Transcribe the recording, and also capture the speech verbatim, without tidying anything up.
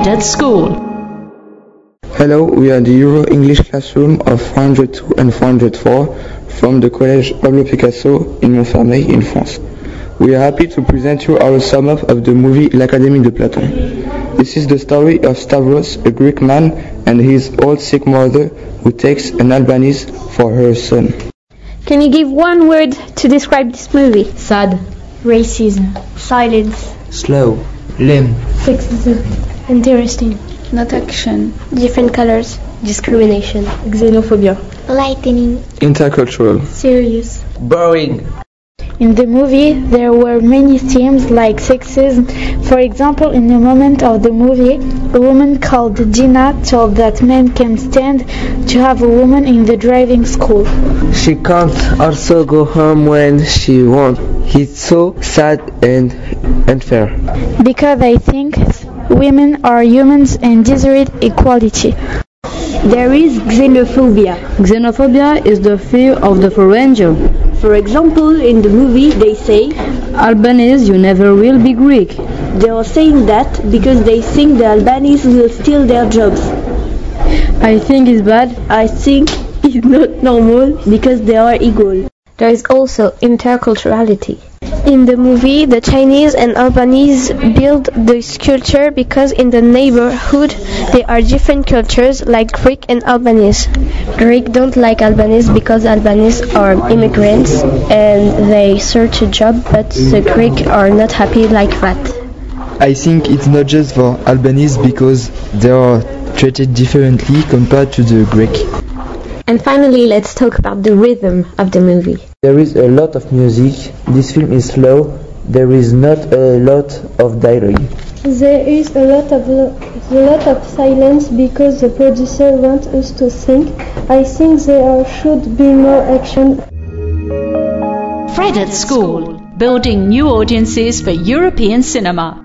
Fred at School. Hello, we are the Euro English classroom of four hundred two and four hundred four from the Collège Pablo Picasso in Montfermeil in France. We are happy to present you our sum up of the movie L'Académie de Platon. This is the story of Stavros, a Greek man, and his old sick mother who takes an Albanese for her son. Can you give one word to describe this movie? Sad. Racism. Silence. Slow. Limb. Sexism. Interesting. Not action. Different colors. Discrimination. Xenophobia. Lightning. Intercultural. Serious. Boring. In the movie, there were many themes like sexism. For example, in a moment of the movie, a woman called Gina told that men can stand to have a woman in the driving school. She can't also go home when she wants. It's so sad and unfair. Because I think women are humans and deserve equality. There is xenophobia. Xenophobia is the fear of the foreigner. For example, in the movie they say, Albanese, you never will be Greek. They are saying that because they think the Albanese will steal their jobs. I think it's bad. I think it's not normal because they are equal. There is also interculturality. In the movie, the Chinese and Albanese build the culture because in the neighborhood there are different cultures like Greek and Albanese. Greek don't like Albanese because Albanese are immigrants and they search a job, but the Greek are not happy like that. I think it's not just for Albanese because they are treated differently compared to the Greek. And finally, let's talk about the rhythm of the movie. There is a lot of music. This film is slow. There is not a lot of dialogue. There is a lot of lo- a lot of silence because the producer wants us to think. I think there should be more action. Fred at School, building new audiences for European cinema.